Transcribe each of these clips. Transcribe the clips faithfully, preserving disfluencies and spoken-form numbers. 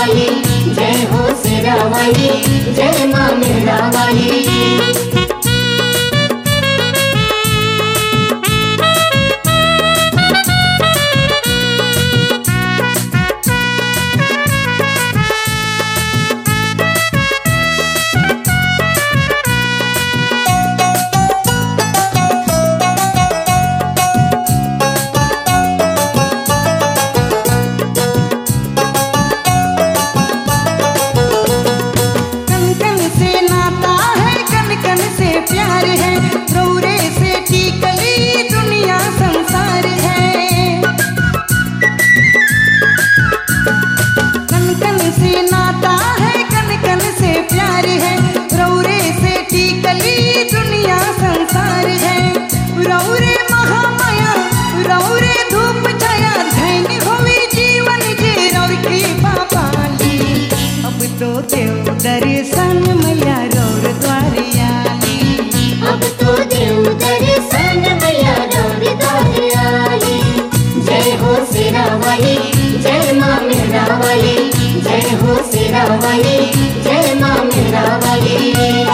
वाली, जय हो शेरा वाली, जय माँ मेरा वाली। दर्शन मैया रौर द्वारे आली, अब तो देव दर्शन मैया रौर द्वारे आली। जय हो शेरा वाली, जय माँ मेरा वाली, जय हो शेरा वाली, जय माँ मेरा वाली।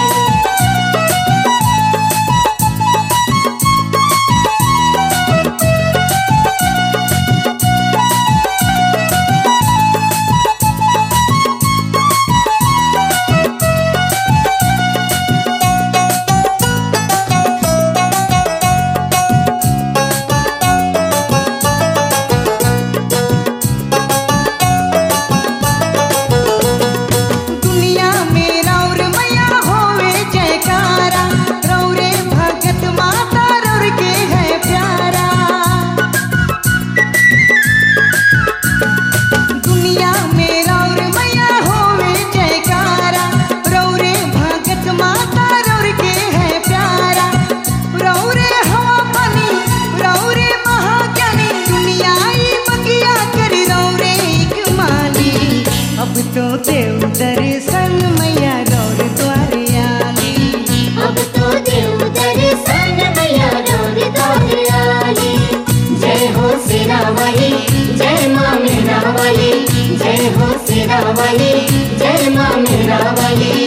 तो देव दर्शन मैया रौर द्वारे आली, अब तो देव दर्शन मैया रौर द्वारे आली। जय हो शेरा वाली, जय माँ मेरा वाली, जय हो शेरा वाली, जय माँ मेरा वाली।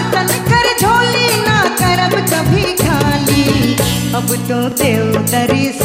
अब तो देव दर्शन